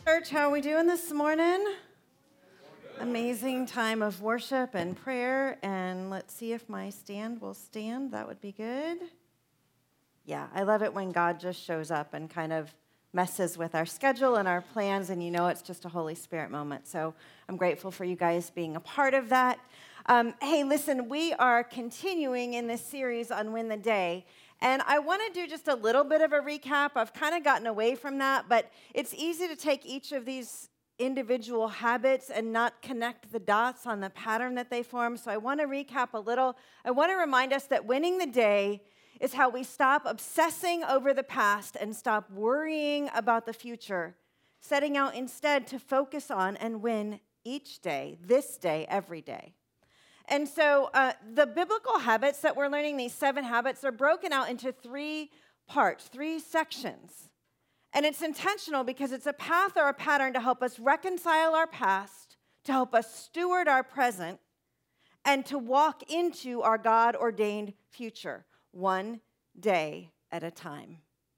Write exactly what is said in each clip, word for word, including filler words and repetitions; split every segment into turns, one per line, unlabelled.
Church, how are we doing this morning? Amazing time of worship and prayer. And let's see if my stand will stand. That would be good. Yeah, I love it when God just shows up and kind of messes with our schedule and our plans, and you know it's just a Holy Spirit moment. So I'm grateful for you guys being a part of that. Um, hey, listen, we are continuing in this series on Win the Day. And I want to do just a little bit of a recap. I've kind of gotten away from that, but it's easy to take each of these individual habits and not connect the dots on the pattern that they form. So I want to recap a little. I want to remind us that winning the day is how we stop obsessing over the past and stop worrying about the future, setting out instead to focus on and win each day, this day, every day. And so uh, the biblical habits that we're learning, these seven habits, are broken out into three parts, three sections. And it's intentional because it's a path or a pattern to help us reconcile our past, to help us steward our present, and to walk into our God-ordained future, one day at a time.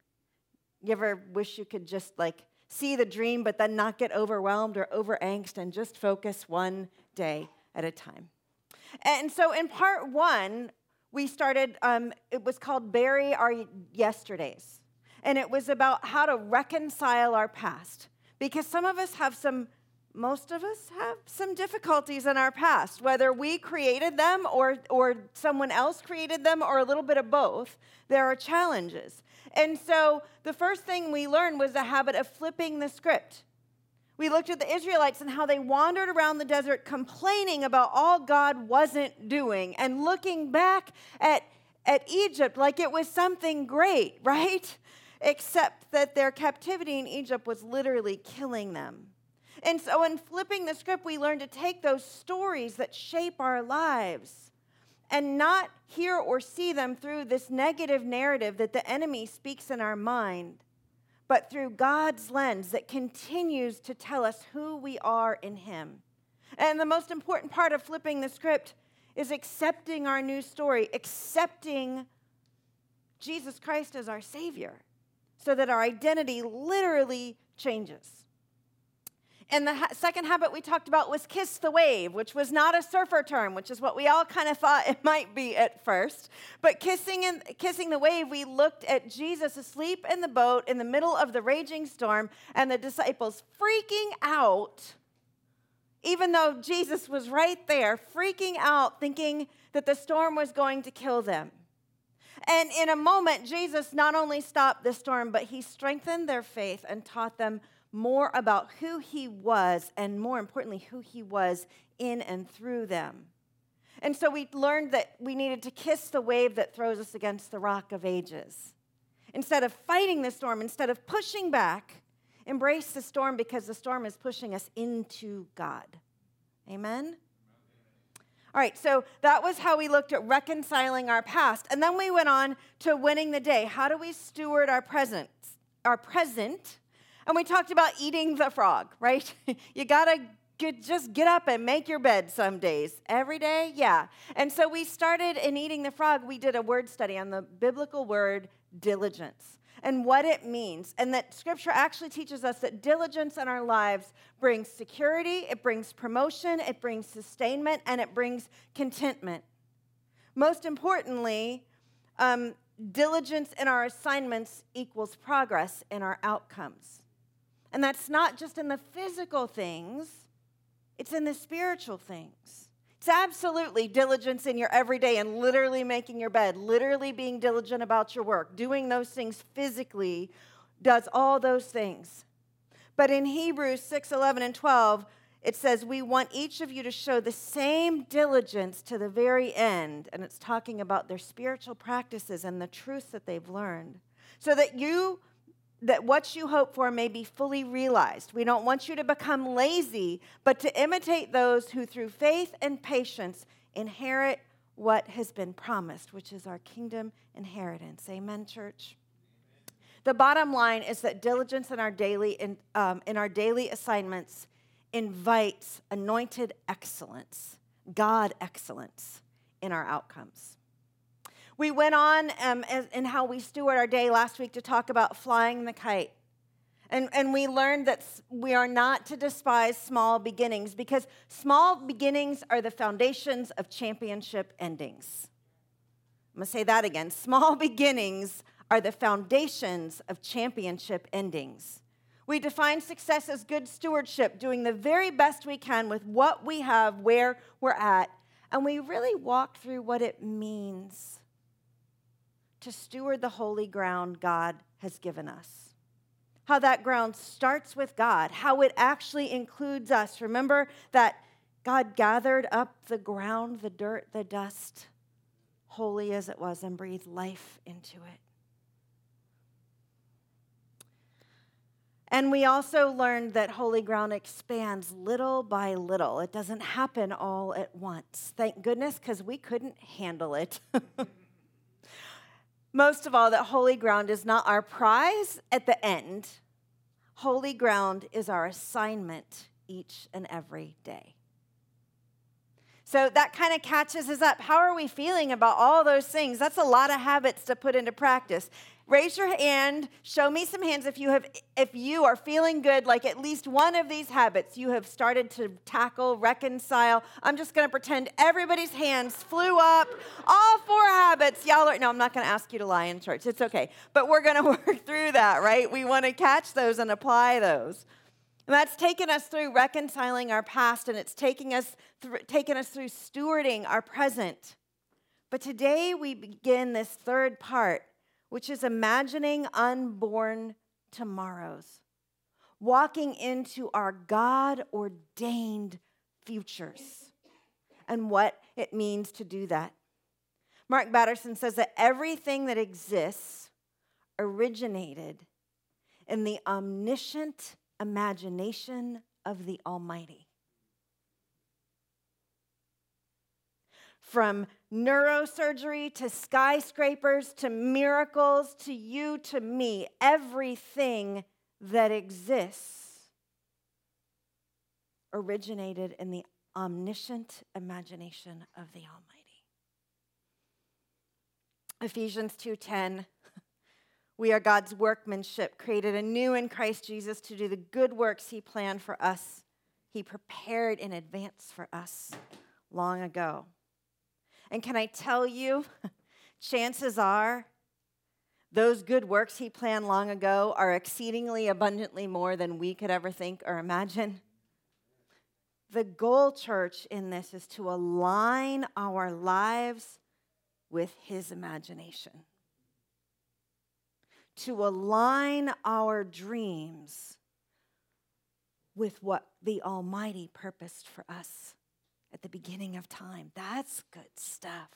You ever wish you could just like see the dream, but then not get overwhelmed or over-angst and just focus one day at a time? And so in part one, we started, um, it was called Bury Our Yesterdays. And it was about how to reconcile our past. Because some of us have some, most of us have some difficulties in our past, whether we created them or, or someone else created them or a little bit of both. There are challenges. And so the first thing we learned was the habit of flipping the script. We looked at the Israelites and how they wandered around the desert complaining about all God wasn't doing and looking back at, at Egypt like it was something great, right? Except that their captivity in Egypt was literally killing them. And so in flipping the script, we learned to take those stories that shape our lives and not hear or see them through this negative narrative that the enemy speaks in our mind, but through God's lens that continues to tell us who we are in Him. And the most important part of flipping the script is accepting our new story, accepting Jesus Christ as our Savior, so that our identity literally changes. And the ha- second habit we talked about was kiss the wave, which was not a surfer term, which is what we all kind of thought it might be at first. But kissing in, kissing the wave, we looked at Jesus asleep in the boat in the middle of the raging storm and the disciples freaking out, even though Jesus was right there, freaking out, thinking that the storm was going to kill them. And in a moment, Jesus not only stopped the storm, but He strengthened their faith and taught them more about who He was, and more importantly, who He was in and through them. And so we learned that we needed to kiss the wave that throws us against the rock of ages. Instead of fighting the storm, instead of pushing back, embrace the storm because the storm is pushing us into God. Amen? All right, so that was how we looked at reconciling our past. And then we went on to winning the day. How do we steward our present? Our present. And we talked about eating the frog, right? You got to get, just get up and make your bed some days. Every day? Yeah. And so we started in eating the frog. We did a word study on the biblical word diligence and what it means. And that Scripture actually teaches us that diligence in our lives brings security, it brings promotion, it brings sustainment, and it brings contentment. Most importantly, um, diligence in our assignments equals progress in our outcomes. And that's not just in the physical things, it's in the spiritual things. It's absolutely diligence in your everyday and literally making your bed, literally being diligent about your work, doing those things physically does all those things. But in Hebrews six, eleven, and twelve, it says, we want each of you to show the same diligence to the very end. And it's talking about their spiritual practices and the truths that they've learned. So that you that what you hope for may be fully realized. We don't want you to become lazy, but to imitate those who through faith and patience inherit what has been promised, which is our kingdom inheritance. Amen, church? The bottom line is that diligence in our daily in, um, in our daily assignments invites anointed excellence, God excellence in our outcomes. We went on um, as, in how we steward our day last week to talk about flying the kite. And, and we learned that we are not to despise small beginnings because small beginnings are the foundations of championship endings. I'm going to say that again. Small beginnings are the foundations of championship endings. We define success as good stewardship, doing the very best we can with what we have, where we're at, and we really walk through what it means to steward the holy ground God has given us. How that ground starts with God, how it actually includes us. Remember that God gathered up the ground, the dirt, the dust, holy as it was, and breathed life into it. And we also learned that holy ground expands little by little. It doesn't happen all at once. Thank goodness, because we couldn't handle it. Most of all, that holy ground is not our prize at the end. Holy ground is our assignment each and every day. So that kind of catches us up. How are we feeling about all those things? That's a lot of habits to put into practice. Raise your hand, show me some hands if you have, if you are feeling good, like at least one of these habits you have started to tackle, reconcile. I'm just going to pretend everybody's hands flew up. All four habits, y'all are, no, I'm not going to ask you to lie in church. It's okay. But we're going to work through that, right? We want to catch those and apply those. And that's taken us through reconciling our past, and it's taking us through, taken us through stewarding our present. But today we begin this third part, which is imagining unborn tomorrows, walking into our God-ordained futures, and what it means to do that. Mark Batterson says that everything that exists originated in the omniscient imagination of the Almighty. From neurosurgery to skyscrapers to miracles to you to me, everything that exists originated in the omniscient imagination of the Almighty. Ephesians two ten, we are God's workmanship, created anew in Christ Jesus to do the good works he planned for us. He prepared in advance for us long ago. And can I tell you, chances are those good works he planned long ago are exceedingly abundantly more than we could ever think or imagine. The goal, church, in this is to align our lives with his imagination, to align our dreams with what the Almighty purposed for us at the beginning of time. That's good stuff.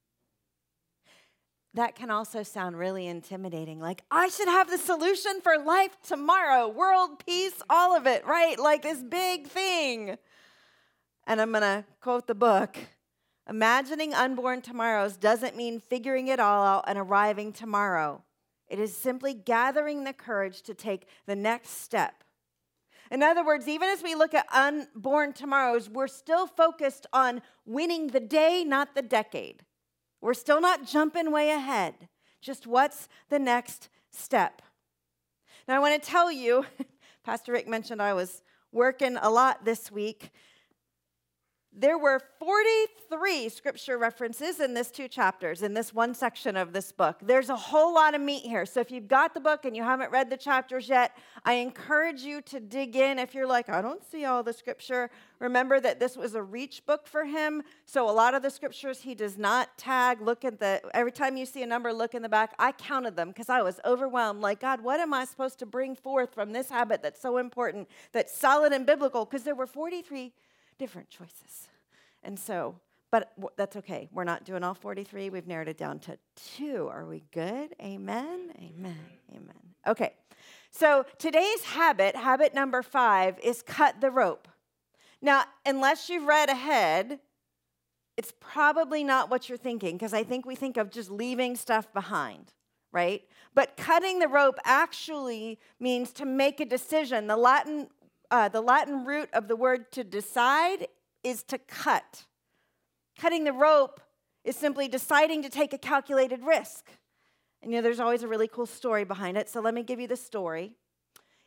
That can also sound really intimidating. Like, I should have the solution for life tomorrow, world peace, all of it, right? Like this big thing. And I'm going to quote the book. Imagining unborn tomorrows doesn't mean figuring it all out and arriving tomorrow. It is simply gathering the courage to take the next step. In other words, even as we look at unborn tomorrows, we're still focused on winning the day, not the decade. We're still not jumping way ahead. Just what's the next step? Now, I want to tell you, Pastor Rick mentioned I was working a lot this week. There were forty-three scripture references in this two chapters, in this one section of this book. There's a whole lot of meat here. So if you've got the book and you haven't read the chapters yet, I encourage you to dig in. If you're like, I don't see all the scripture, remember that this was a reach book for him. So a lot of the scriptures he does not tag. Look at the, every time you see a number, look in the back. I counted them because I was overwhelmed. Like, God, what am I supposed to bring forth from this habit that's so important, that's solid and biblical? Because there were forty-three different choices. And so, but w- that's okay. We're not doing all forty-three. We've narrowed it down to two. Are we good? Amen? Amen. Amen. Okay. So today's habit, habit number five, is cut the rope. Now, unless you've read ahead, it's probably not what you're thinking, because I think we think of just leaving stuff behind, right? But cutting the rope actually means to make a decision. The Latin Uh, the Latin root of the word to decide is to cut. Cutting the rope is simply deciding to take a calculated risk. And you know, there's always a really cool story behind it, so let me give you the story.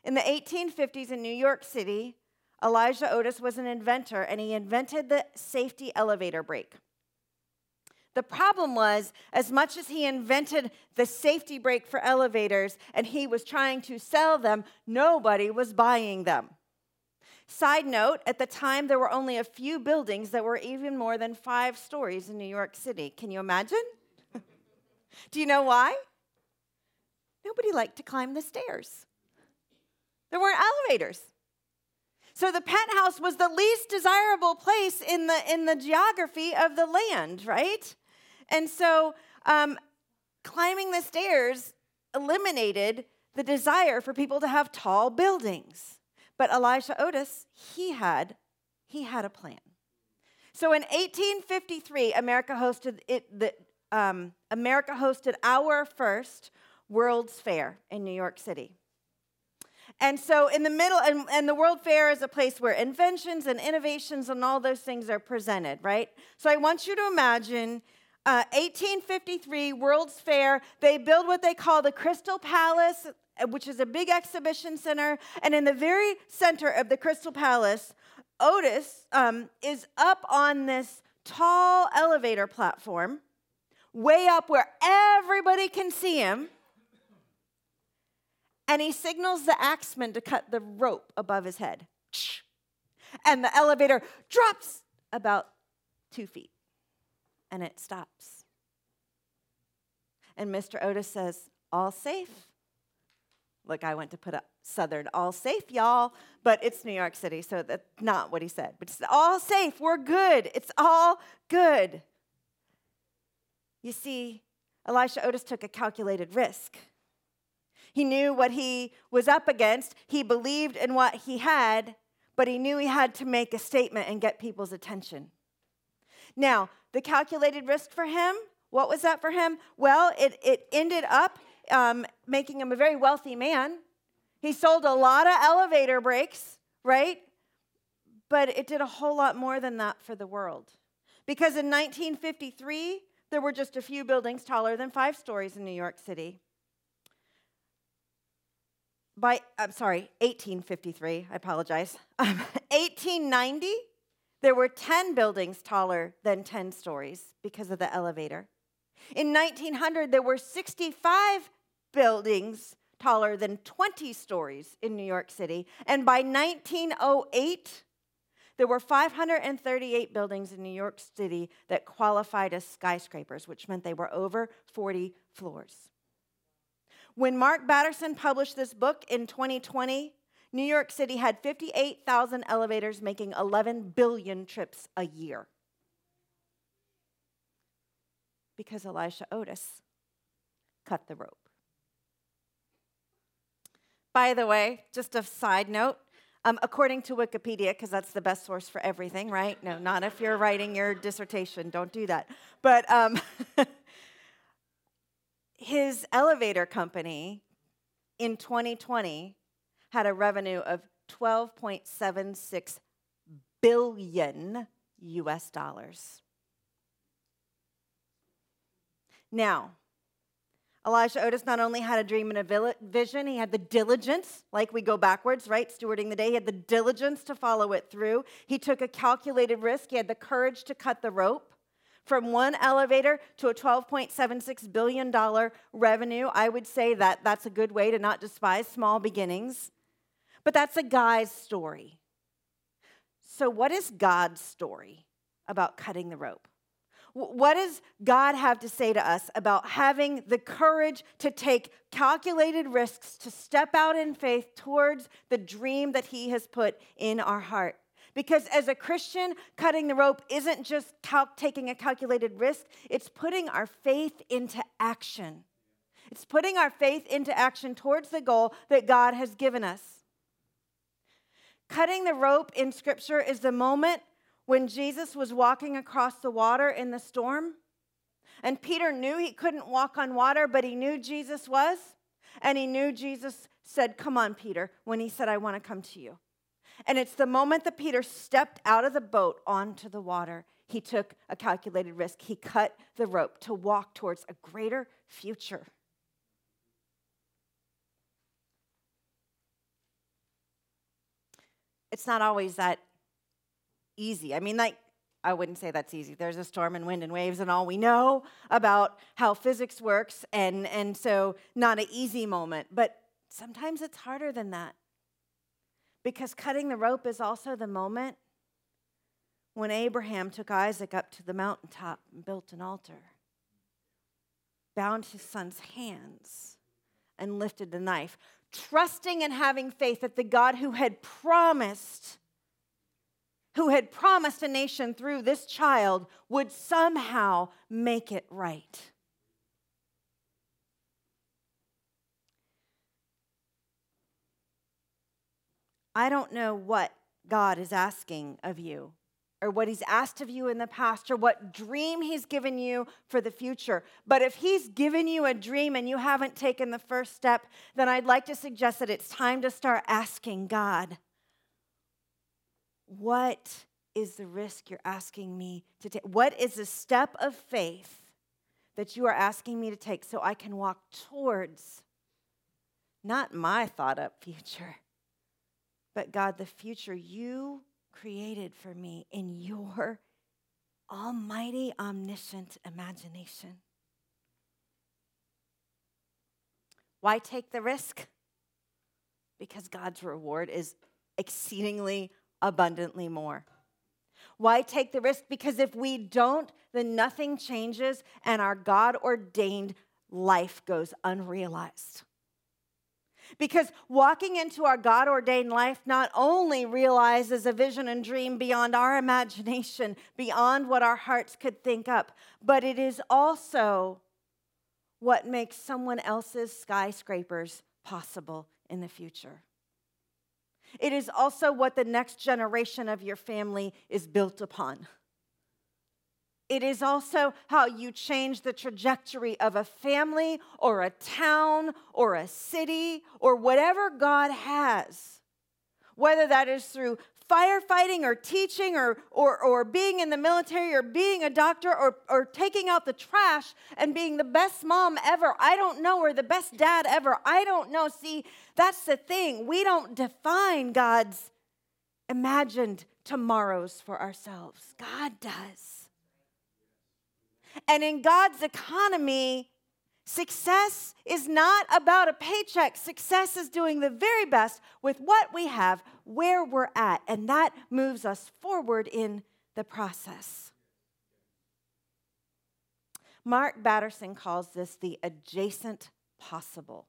In the eighteen fifties in New York City, Elijah Otis was an inventor, and he invented the safety elevator brake. The problem was, as much as he invented the safety brake for elevators and he was trying to sell them, nobody was buying them. Side note, at the time, there were only a few buildings that were even more than five stories in New York City. Can you imagine? Do you know why? Nobody liked to climb the stairs. There weren't elevators. So the penthouse was the least desirable place in the, in the geography of the land, right? And so um, climbing the stairs eliminated the desire for people to have tall buildings. But Elijah Otis, he had, he had a plan. So in eighteen fifty-three, America hosted it. The um, America hosted our first World's Fair in New York City. And so in the middle, and, and the World Fair is a place where inventions and innovations and all those things are presented, right? So I want you to imagine uh, eighteen fifty-three World's Fair. They build what they call the Crystal Palace, which is a big exhibition center. And in the very center of the Crystal Palace, Otis um, is up on this tall elevator platform, way up where everybody can see him. And he signals the axeman to cut the rope above his head. And the elevator drops about two feet. And it stops. And Mister Otis says, all safe. Look, I went to put a Southern, all safe, y'all. But it's New York City, so that's not what he said. But it's all safe. We're good. It's all good. You see, Elijah Otis took a calculated risk. He knew what he was up against. He believed in what he had, but he knew he had to make a statement and get people's attention. Now, the calculated risk for him, what was that for him? Well, it, it ended up um, making him a very wealthy man. He sold a lot of elevator brakes, right? But it did a whole lot more than that for the world. Because in nineteen fifty-three, there were just a few buildings taller than five stories in New York City. By, I'm sorry, eighteen fifty-three, I apologize. Um, eighteen ninety, there were ten buildings taller than ten stories because of the elevator. In nineteen hundred, there were sixty-five buildings taller than twenty stories in New York City. And by nineteen oh eight, there were five hundred thirty-eight buildings in New York City that qualified as skyscrapers, which meant they were over forty floors. When Mark Batterson published this book in twenty twenty, New York City had fifty-eight thousand elevators making eleven billion trips a year. Because Elijah Otis cut the rope. By the way, just a side note, um, according to Wikipedia, because that's the best source for everything, right? No, not if you're writing your dissertation. Don't do that. But um, his elevator company in twenty twenty had a revenue of twelve point seven six billion U S dollars. Now, Elijah Otis not only had a dream and a vision, he had the diligence, like we go backwards, right? Stewarding the day. He had the diligence to follow it through. He took a calculated risk. He had the courage to cut the rope. From one elevator to a twelve point seven six billion dollars revenue, I would say that that's a good way to not despise small beginnings. But that's a guy's story. So what is God's story about cutting the rope? What does God have to say to us about having the courage to take calculated risks, to step out in faith towards the dream that he has put in our heart? Because as a Christian, cutting the rope isn't just cal- taking a calculated risk, it's putting our faith into action. It's putting our faith into action towards the goal that God has given us. Cutting the rope in Scripture is the moment when Jesus was walking across the water in the storm. And Peter knew he couldn't walk on water, but he knew Jesus was. And he knew Jesus said, "Come on, Peter," when he said, "I want to come to you." And it's the moment that Peter stepped out of the boat onto the water. He took a calculated risk. He cut the rope to walk towards a greater future. it's not always that easy. I mean, like, I wouldn't say that's easy. There's a storm and wind and waves and all we know about how physics works, and, and so not an easy moment. But sometimes it's harder than that, because cutting the rope is also the moment when Abraham took Isaac up to the mountaintop and built an altar, bound his son's hands, and lifted the knife, trusting and having faith that the God who had promised who had promised a nation through this child would somehow make it right. I don't know what God is asking of you, or what he's asked of you in the past, or what dream he's given you for the future. But if he's given you a dream and you haven't taken the first step, then I'd like to suggest that it's time to start asking God, what is the risk you're asking me to take? What is the step of faith that you are asking me to take so I can walk towards not my thought up future, but God, the future you created for me in your almighty, omniscient imagination? Why take the risk? Because God's reward is exceedingly abundantly more. Why take the risk? Because if we don't, then nothing changes and our God-ordained life goes unrealized. Because walking into our God-ordained life not only realizes a vision and dream beyond our imagination, beyond what our hearts could think up, but it is also what makes someone else's skyscrapers possible in the future. It is also what the next generation of your family is built upon. It is also how you change the trajectory of a family or a town or a city or whatever God has. Whether that is through firefighting or teaching or, or, or being in the military or being a doctor or, or taking out the trash and being the best mom ever. I don't know, or the best dad ever. I don't know. See, that's the thing. We don't define God's imagined tomorrows for ourselves. God does. And in God's economy, success is not about a paycheck. Success is doing the very best with what we have, where we're at, and that moves us forward in the process. Mark Batterson calls this the adjacent possible.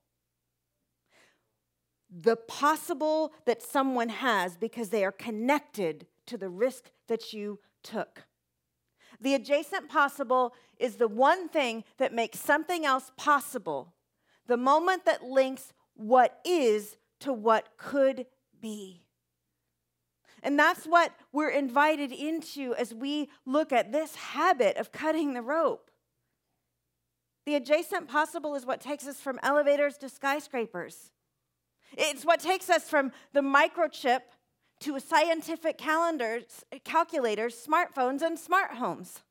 The possible that someone has because they are connected to the risk that you took. The adjacent possible is the one thing that makes something else possible, the moment that links what is to what could be. And that's what we're invited into as we look at this habit of cutting the rope. The adjacent possible is what takes us from elevators to skyscrapers. It's what takes us from the microchip to scientific calendars, calculators, smartphones, and smart homes.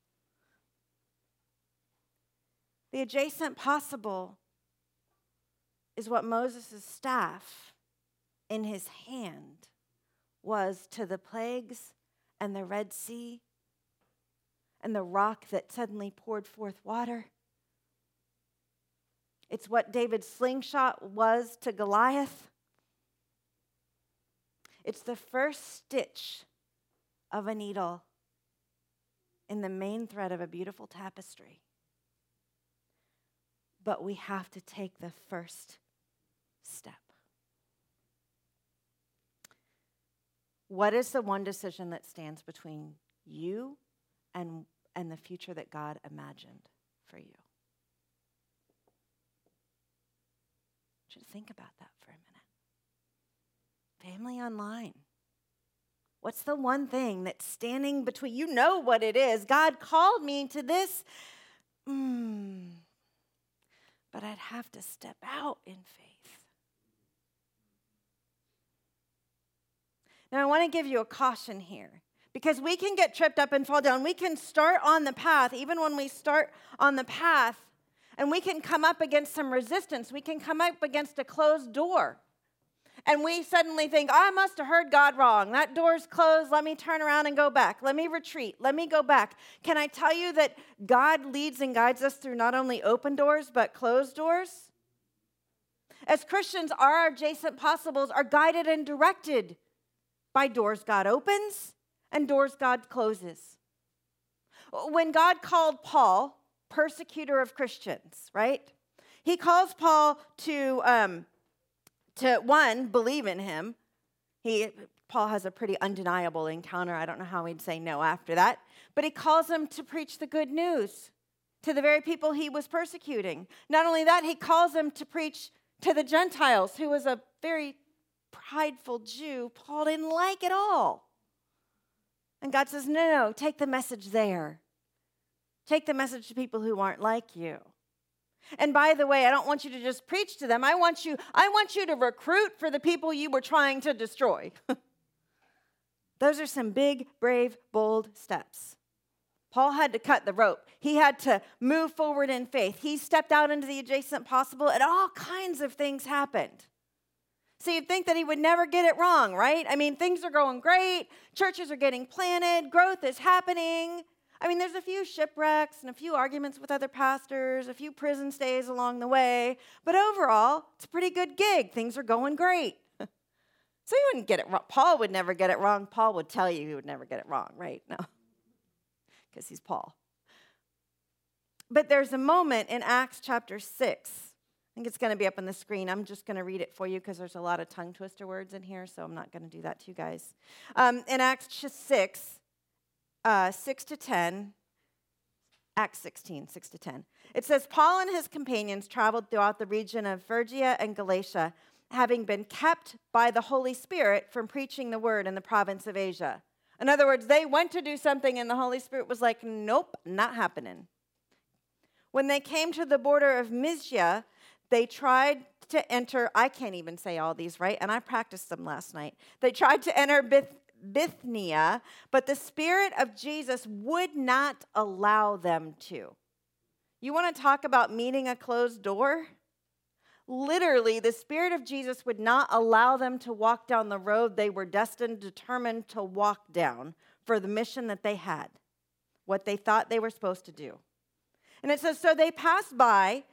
The adjacent possible is what Moses' staff in his hand was to the plagues and the Red Sea and the rock that suddenly poured forth water. It's what David's slingshot was to Goliath. It's the first stitch of a needle in the main thread of a beautiful tapestry. But we have to take the first step. What is the one decision that stands between you and, and the future that God imagined for you? Just think about that for a minute. Family online. What's the one thing that's standing between? You know what it is. God called me to this. Mm, but I'd have to step out in faith. Now, I want to give you a caution here, because we can get tripped up and fall down. We can start on the path, even when we start on the path, and we can come up against some resistance. We can come up against a closed door. And we suddenly think, oh, I must have heard God wrong. That door's closed. Let me turn around and go back. Let me retreat. Let me go back. Can I tell you that God leads and guides us through not only open doors, but closed doors? As Christians, our adjacent possibles are guided and directed by doors God opens and doors God closes. When God called Paul persecutor of Christians, right? He calls Paul to, um, to one, believe in him. He, Paul has a pretty undeniable encounter. I don't know how he'd say no after that. But he calls him to preach the good news to the very people he was persecuting. Not only that, he calls him to preach to the Gentiles, who was a very prideful Jew Paul didn't like at all. And God says, no, no, take the message there. Take the message to people who aren't like you. And by the way, I don't want you to just preach to them. I want you, I want you to recruit for the people you were trying to destroy. Those are some big, brave, bold steps. Paul had to cut the rope. He had to move forward in faith. He stepped out into the adjacent possible, and all kinds of things happened. So you'd think that he would never get it wrong, right? I mean, things are going great. Churches are getting planted. Growth is happening. I mean, there's a few shipwrecks and a few arguments with other pastors, a few prison stays along the way. But overall, it's a pretty good gig. Things are going great. So he wouldn't get it wrong. Paul would never get it wrong. Paul would tell you he would never get it wrong, right? No. Because he's Paul. But there's a moment in Acts chapter six. I think it's going to be up on the screen. I'm just going to read it for you because there's a lot of tongue twister words in here, so I'm not going to do that to you guys. Um, in Acts six, uh, six to ten, Acts sixteen, six to ten, it says, Paul and his companions traveled throughout the region of Phrygia and Galatia, having been kept by the Holy Spirit from preaching the word in the province of Asia. In other words, they went to do something and the Holy Spirit was like, nope, not happening. When they came to the border of Mysia, they tried to enter, I can't even say all these, right? And I practiced them last night. They tried to enter Bith- Bithynia, but the Spirit of Jesus would not allow them to. You want to talk about meeting a closed door? Literally, the Spirit of Jesus would not allow them to walk down the road they were destined, determined to walk down for the mission that they had, what they thought they were supposed to do. And it says, so they passed by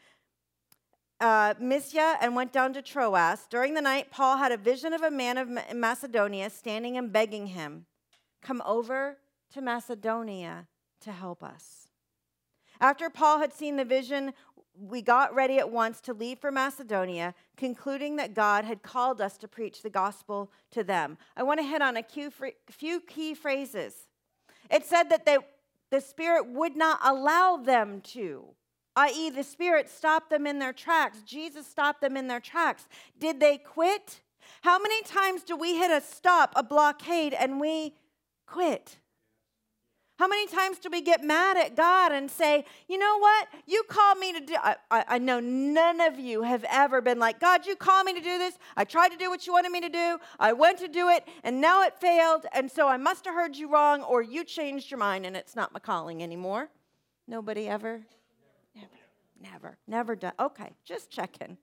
uh, Mysia and went down to Troas. During the night, Paul had a vision of a man of Macedonia standing and begging him, come over to Macedonia to help us. After Paul had seen the vision, we got ready at once to leave for Macedonia, concluding that God had called us to preach the gospel to them. I want to hit on a few key phrases. It said that they, the Spirit would not allow them to, that is the Spirit stopped them in their tracks. Jesus stopped them in their tracks. Did they quit? How many times do we hit a stop, a blockade, and we quit? How many times do we get mad at God and say, you know what? You called me to do, I, I, I know none of you have ever been like, God, you called me to do this. I tried to do what you wanted me to do. I went to do it, and now it failed, and so I must have heard you wrong, or you changed your mind, and it's not my calling anymore. Nobody ever? Never, never, never done. Okay, just checking.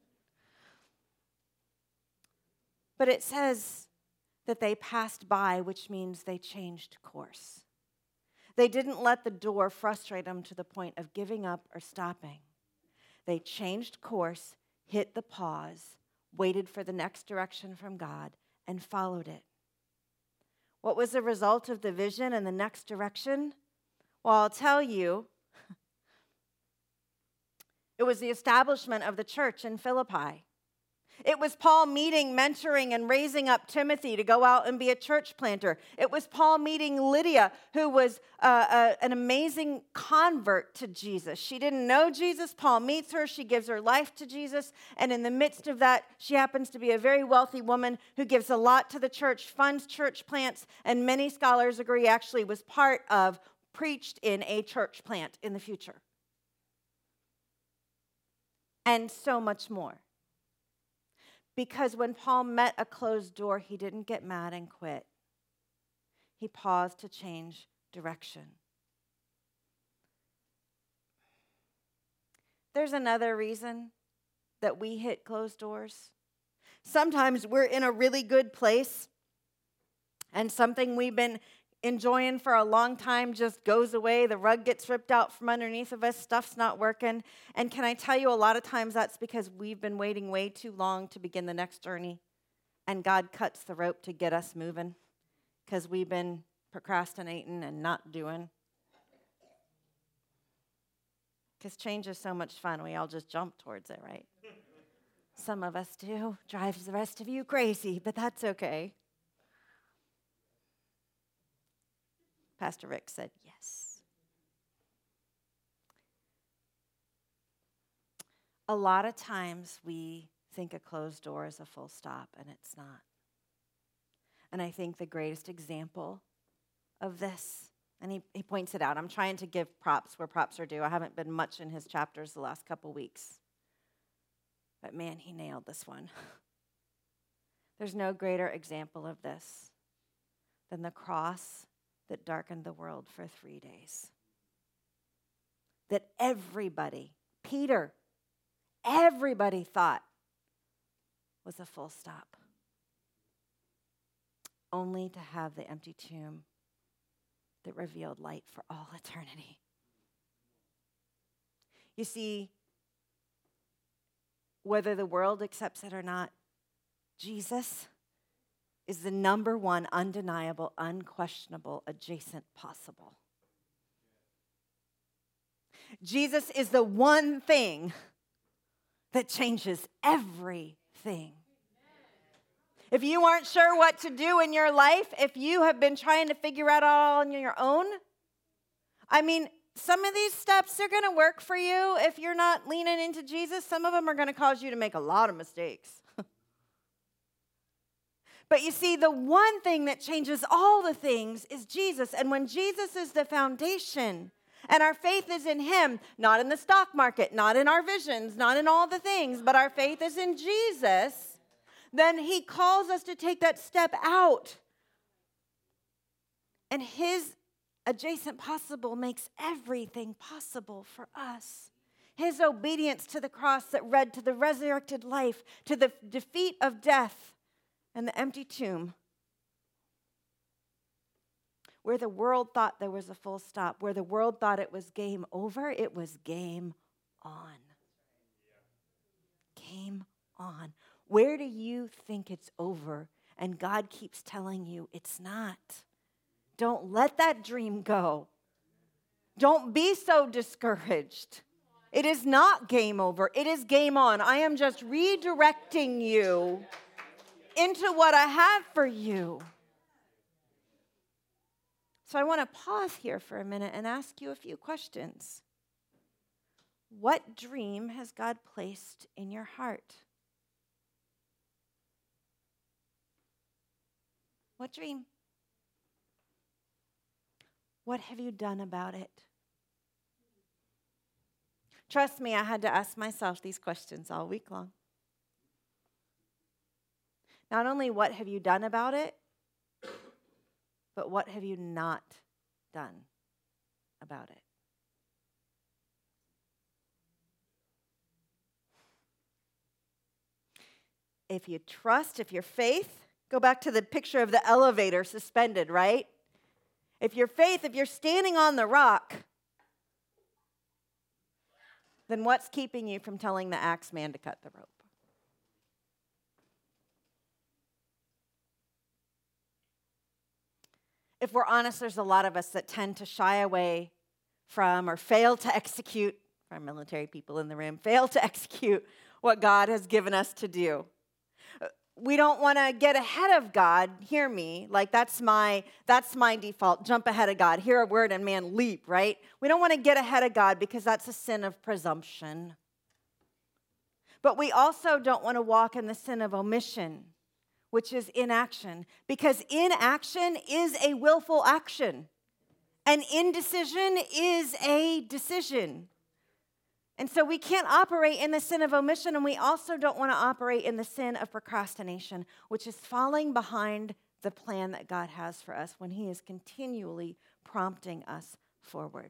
But it says that they passed by, which means they changed course. They didn't let the door frustrate them to the point of giving up or stopping. They changed course, hit the pause, waited for the next direction from God, and followed it. What was the result of the vision and the next direction? Well, I'll tell you, it was the establishment of the church in Philippi. It was Paul meeting, mentoring, and raising up Timothy to go out and be a church planter. It was Paul meeting Lydia, who was uh, a, an amazing convert to Jesus. She didn't know Jesus. Paul meets her. She gives her life to Jesus. And in the midst of that, she happens to be a very wealthy woman who gives a lot to the church, funds church plants, and many scholars agree actually was part of, preached in a church plant in the future. And so much more. Because when Paul met a closed door, he didn't get mad and quit. He paused to change direction. There's another reason that we hit closed doors. Sometimes we're in a really good place and something we've been enjoying for a long time just goes away. The rug gets ripped out from underneath of us. Stuff's not working. And can I tell you, a lot of times that's because we've been waiting way too long to begin the next journey. And God cuts the rope to get us moving because we've been procrastinating and not doing. Because change is so much fun, we all just jump towards it, right? Some of us do. Drives the rest of you crazy, but that's okay. Pastor Rick said yes. A lot of times we think a closed door is a full stop, and it's not. And I think the greatest example of this, and he, he points it out. I'm trying to give props where props are due. I haven't been much in his chapters the last couple weeks. But man, he nailed this one. There's no greater example of this than the cross that darkened the world for three days. That everybody, Peter, everybody thought was a full stop. Only to have the empty tomb that revealed light for all eternity. You see, whether the world accepts it or not, Jesus is the number one undeniable, unquestionable, adjacent possible. Jesus is the one thing that changes everything. If you aren't sure what to do in your life, if you have been trying to figure out all on your own, I mean, some of these steps are going to work for you if you're not leaning into Jesus. Some of them are going to cause you to make a lot of mistakes. But you see, the one thing that changes all the things is Jesus. And when Jesus is the foundation and our faith is in him, not in the stock market, not in our visions, not in all the things, but our faith is in Jesus, then he calls us to take that step out. And his adjacent possible makes everything possible for us. His obedience to the cross that led to the resurrected life, to the defeat of death and the empty tomb. Where the world thought there was a full stop, where the world thought it was game over, it was game on. Game on. Where do you think it's over? And God keeps telling you it's not. Don't let that dream go. Don't be so discouraged. It is not game over. It is game on. I am just redirecting you into what I have for you. So I want to pause here for a minute and ask you a few questions. What dream has God placed in your heart? What dream? What have you done about it? Trust me, I had to ask myself these questions all week long. Not only what have you done about it, but what have you not done about it? If you trust, if your faith, go back to the picture of the elevator suspended, right? If your faith, if you're standing on the rock, then what's keeping you from telling the axe man to cut the rope? If we're honest, there's a lot of us that tend to shy away from or fail to execute, our military people in the room, fail to execute what God has given us to do. We don't want to get ahead of God. Hear me. Like that's my that's my default. Jump ahead of God. Hear a word and man leap, right? We don't want to get ahead of God because that's a sin of presumption. But we also don't want to walk in the sin of omission, which is inaction, because inaction is a willful action, and indecision is a decision. And so we can't operate in the sin of omission, and we also don't want to operate in the sin of procrastination, which is falling behind the plan that God has for us when he is continually prompting us forward.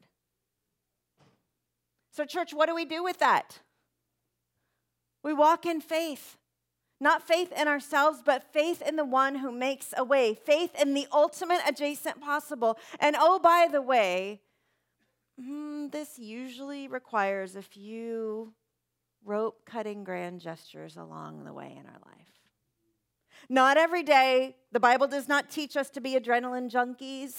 So church, what do we do with that? We walk in faith. Not faith in ourselves, but faith in the one who makes a way. Faith in the ultimate adjacent possible. And oh, by the way, mm, this usually requires a few rope-cutting grand gestures along the way in our life. Not every day. The Bible does not teach us to be adrenaline junkies.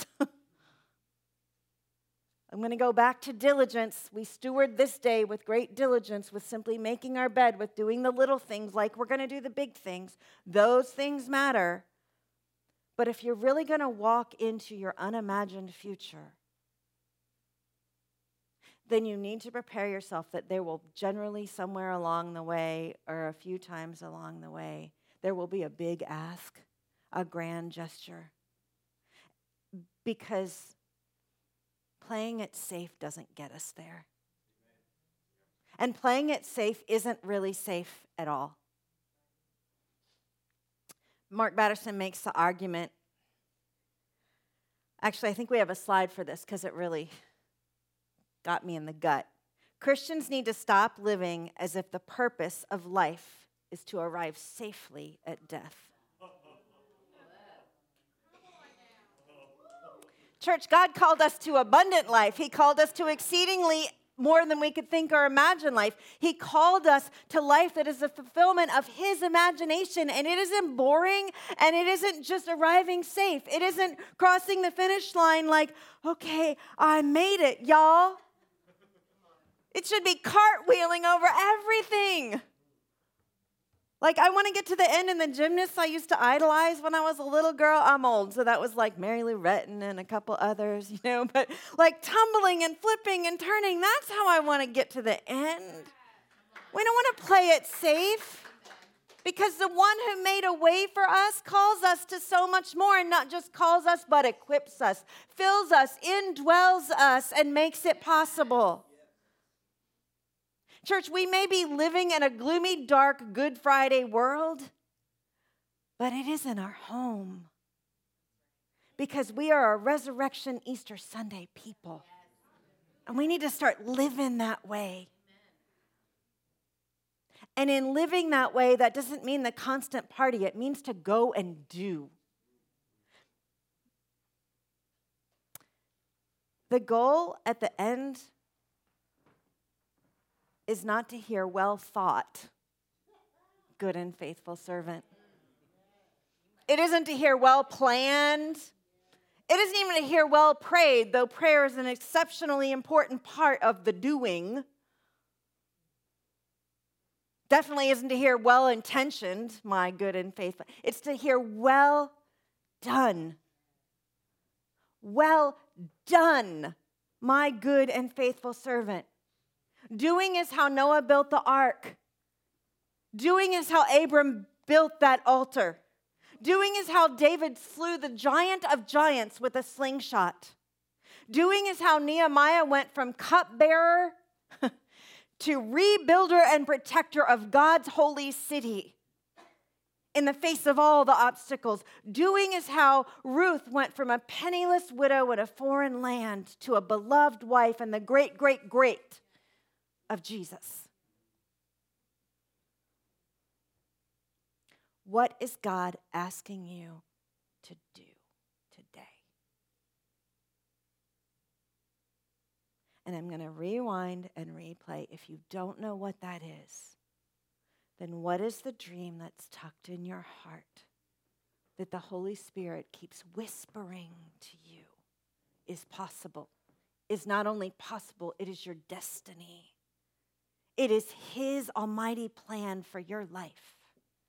I'm going to go back to diligence. We steward this day with great diligence, with simply making our bed, with doing the little things like we're going to do the big things. Those things matter. But if you're really going to walk into your unimagined future, then you need to prepare yourself that there will generally somewhere along the way, or a few times along the way, there will be a big ask, a grand gesture. Because playing it safe doesn't get us there. And playing it safe isn't really safe at all. Mark Batterson makes the argument. Actually, I think we have a slide for this because it really got me in the gut. Christians need to stop living as if the purpose of life is to arrive safely at death. Church, God called us to abundant life. He called us to exceedingly more than we could think or imagine life. He called us to life that is the fulfillment of His imagination. And it isn't boring, and it isn't just arriving safe. It isn't crossing the finish line like, okay, I made it, y'all. It should be cartwheeling over everything. Like, I want to get to the end, and the gymnasts I used to idolize when I was a little girl, I'm old, so that was like Mary Lou Retton and a couple others, you know, but like tumbling and flipping and turning, that's how I want to get to the end. We don't want to play it safe, because the one who made a way for us calls us to so much more, and not just calls us, but equips us, fills us, indwells us, and makes it possible. Church, we may be living in a gloomy, dark Good Friday world, but it isn't our home, because we are a resurrection Easter Sunday people, and we need to start living that way. And in living that way, that doesn't mean the constant party. It means to go and do. The goal at the end is not to hear well thought, good and faithful servant. It isn't to hear well planned. It isn't even to hear well prayed, though prayer is an exceptionally important part of the doing. Definitely isn't to hear well intentioned, my good and faithful. It's to hear well done. Well done, my good and faithful servant. Doing is how Noah built the ark. Doing is how Abram built that altar. Doing is how David slew the giant of giants with a slingshot. Doing is how Nehemiah went from cupbearer to rebuilder and protector of God's holy city in the face of all the obstacles. Doing is how Ruth went from a penniless widow in a foreign land to a beloved wife and the great, great, great of Jesus. What is God asking you to do today? And I'm going to rewind and replay. If you don't know what that is, then what is the dream that's tucked in your heart that the Holy Spirit keeps whispering to you is possible? Is not only possible, it is your destiny. It is His almighty plan for your life.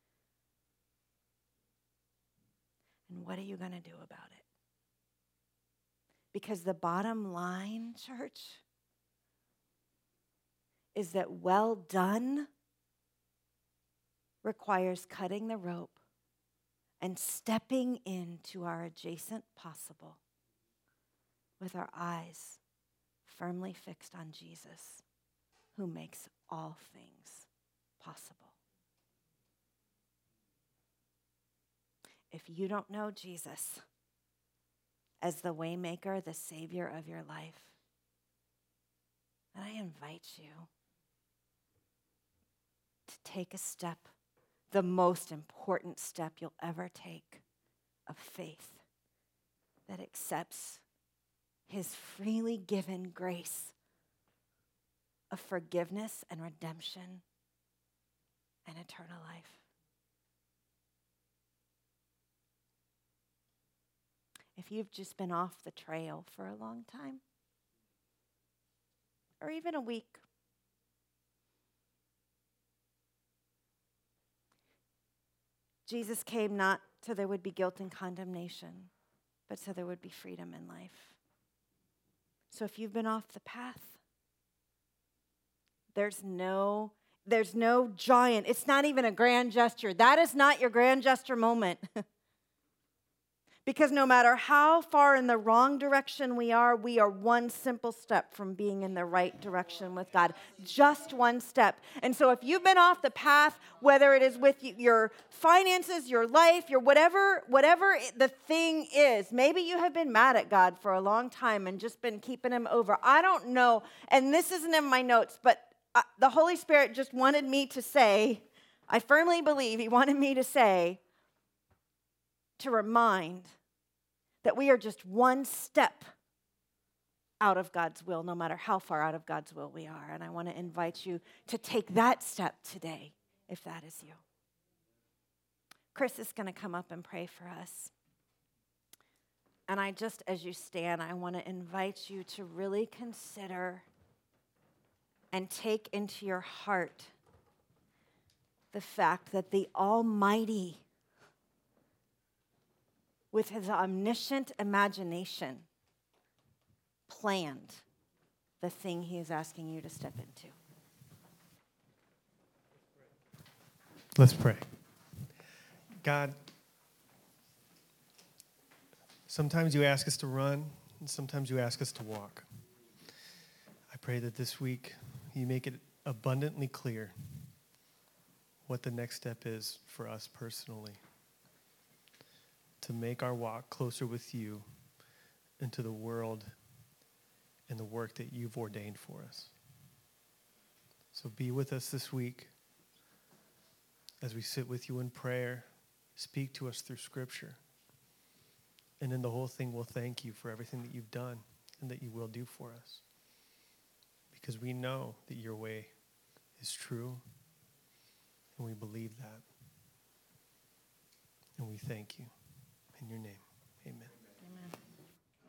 And what are you going to do about it? Because the bottom line, church, is that well done requires cutting the rope and stepping into our adjacent possible with our eyes firmly fixed on Jesus, who makes all things possible. If you don't know Jesus as the waymaker, the Savior of your life, then I invite you to take a step the most important step you'll ever take of faith that accepts his freely given grace of forgiveness and redemption and eternal life. If you've just been off the trail for a long time, or even a week, Jesus came not so there would be guilt and condemnation, but so there would be freedom in life. So if you've been off the path, there's no, there's no giant. It's not even a grand gesture. That is not your grand gesture moment. Because no matter how far in the wrong direction we are, we are one simple step from being in the right direction with God. Just one step. And so if you've been off the path, whether it is with your finances, your life, your whatever, whatever the thing is, maybe you have been mad at God for a long time and just been keeping him over. I don't know. And this isn't in my notes, but uh, the Holy Spirit just wanted me to say, I firmly believe he wanted me to say, to remind that we are just one step out of God's will, no matter how far out of God's will we are. And I want to invite you to take that step today, if that is you. Chris is going to come up and pray for us. And I just, as you stand, I want to invite you to really consider and take into your heart the fact that the Almighty, with his omniscient imagination, planned the thing he is asking you to step into.
Let's pray. God, sometimes you ask us to run, and sometimes you ask us to walk. I pray that this week you make it abundantly clear what the next step is for us personally, to make our walk closer with you into the world and the work that you've ordained for us. So be with us this week as we sit with you in prayer. Speak to us through Scripture. And in the whole thing, we'll thank you for everything that you've done and that you will do for us. Because we know that your way is true, and we believe that. And we thank you. In your name, amen.
Amen.